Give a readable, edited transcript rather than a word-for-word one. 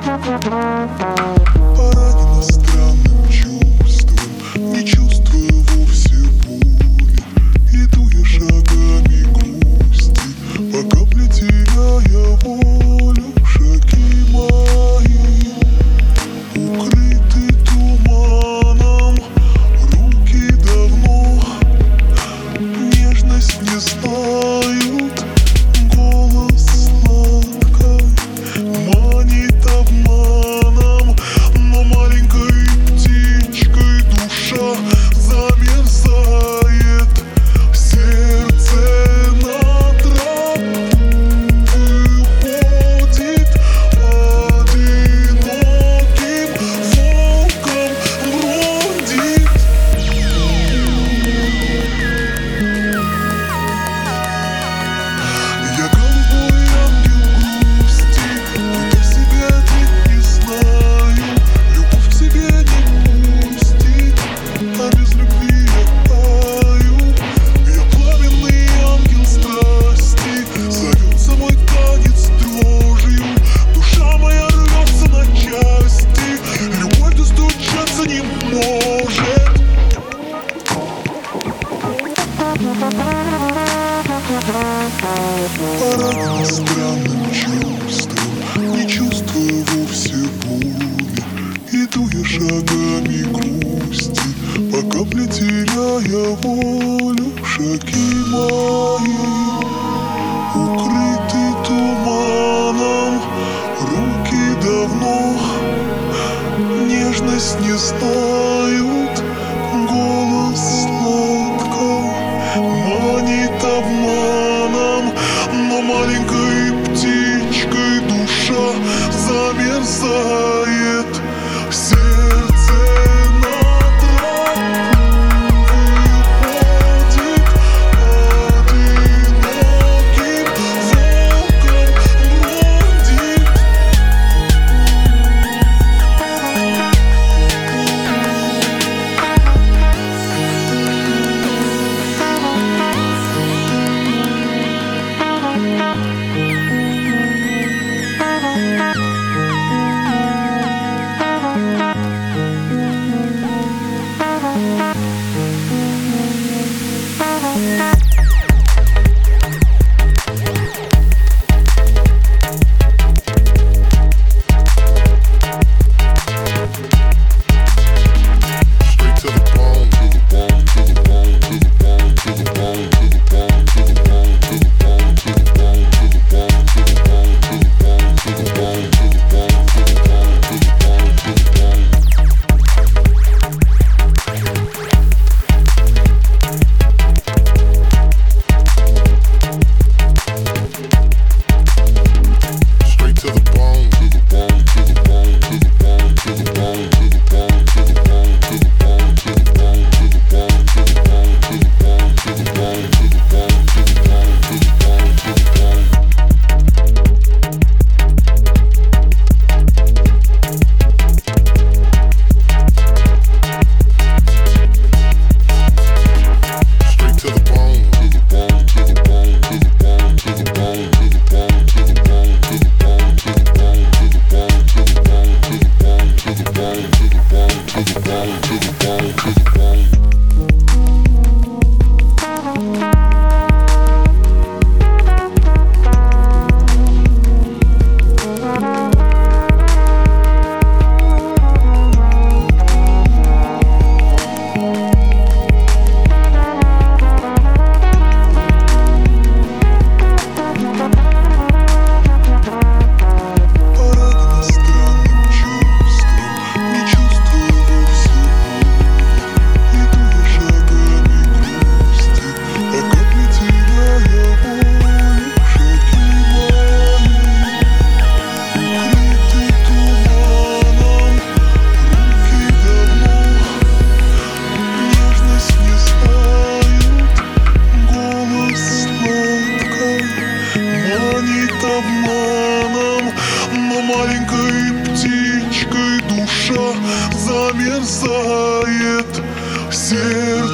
Поранена странным чувством, не чувствую вовсе боли. Иду я шагами грусти, по капле теряя волю. Шаги мои укрыты туманом, руки давно нежность не знают. Голос сладкой манит обманом, но маленькой птичкой душа замерзает. В сердце на тропу выходит одиноким волком бродит. Я голубой ангел грусти, куда в себе один не знаю. Любовь к себе не пустит, а без любви я таю. Я пламенный ангел страсти, зовется мой танец дрожью. Душа моя рвется на части, любовь достучаться не может. Поранена странным чувством, не чувствую вовсе боли. Иду я шагами грусти, по капле теряя волю. Шаги мои укрыты туманом, руки давно нежность не знают. Голос сладкой манит обманом, но маленькой птичкой душа замерзает. В сердце на тропу выходит одиноким волком бродит. Обманом, но маленькой птичкой душа замерзает. В сердце